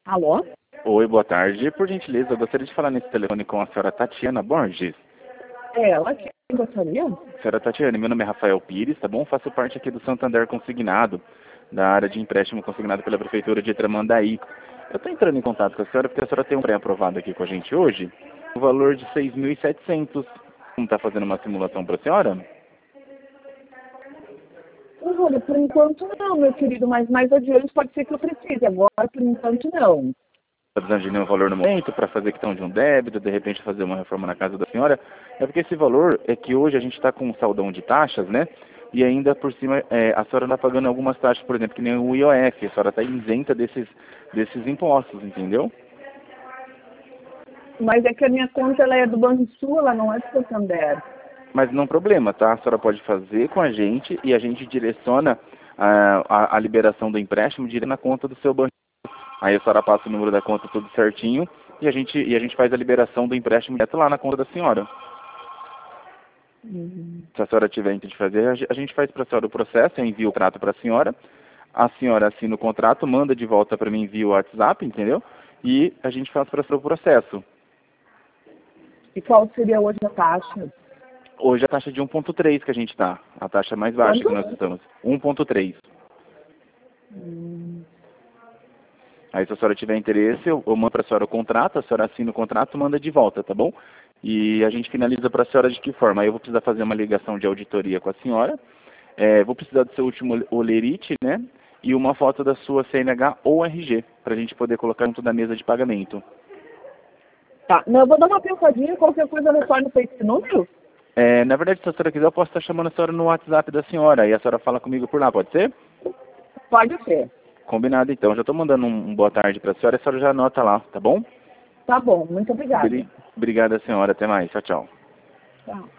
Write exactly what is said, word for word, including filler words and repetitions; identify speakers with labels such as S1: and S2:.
S1: Alô?
S2: Oi, boa tarde. Por gentileza, eu gostaria de falar nesse telefone com a senhora Tatiana Borges.
S1: É ela que gostaria?
S2: Senhora Tatiana, meu nome é Rafael Pires, tá bom? Faço parte aqui do Santander Consignado, da área de empréstimo consignado pela Prefeitura de Tramandaí. Eu estou entrando em contato com a senhora porque a senhora tem um pré-aprovado aqui com a gente hoje, o valor de seis mil e setecentos. Como está fazendo uma simulação para a senhora?
S1: Olha, por enquanto não, meu querido, mas mais adiante pode ser que eu precise. Agora, por enquanto, não.
S2: Está precisando de nenhum valor no momento para fazer questão de um débito, de repente fazer uma reforma na casa da senhora? É porque esse valor é que hoje a gente está com um saldão de taxas, né? E ainda por cima é, a senhora está pagando algumas taxas, por exemplo, que nem o I O F, a senhora está isenta desses, desses impostos, entendeu?
S1: Mas é que a minha conta ela é do Banrisul, ela não é do Santander.
S2: Mas não problema, tá? A senhora pode fazer com a gente e a gente direciona a, a, a liberação do empréstimo direto na conta do seu banco. Aí a senhora passa o número da conta tudo certinho e a gente, e a gente faz a liberação do empréstimo direto lá na conta da senhora.
S1: Uhum.
S2: Se a senhora tiver interesse de fazer, a gente faz para a senhora o processo, eu envio o contrato para a senhora, a senhora assina o contrato, manda de volta para mim via WhatsApp, entendeu? E a gente faz para a senhora o processo.
S1: E qual seria hoje a taxa?
S2: Hoje a taxa de um ponto três que a gente está, a taxa mais baixa
S1: Quanto?
S2: que nós estamos, um ponto três.
S1: Hum.
S2: Aí se a senhora tiver interesse, eu, eu mando para a senhora o contrato, a senhora assina o contrato, manda de volta, tá bom? E a gente finaliza para a senhora de que forma? Aí eu vou precisar fazer uma ligação de auditoria com a senhora, é, vou precisar do seu último olerite, né? E uma foto da sua C N H ou R G, para a gente poder colocar junto da mesa de pagamento.
S1: Tá, não, eu vou dar uma pensadinha, qualquer coisa eu retorno para esse número?
S2: É, na verdade, se a senhora quiser, eu posso estar chamando a senhora no WhatsApp da senhora, aí a senhora fala comigo por lá, pode ser?
S1: Pode ser.
S2: Combinado então, já estou mandando um, um boa tarde para a senhora, a senhora já anota lá, tá bom?
S1: Tá bom, muito obrigada.
S2: Obrigada, senhora, até mais, tchau, tchau.
S1: Tchau.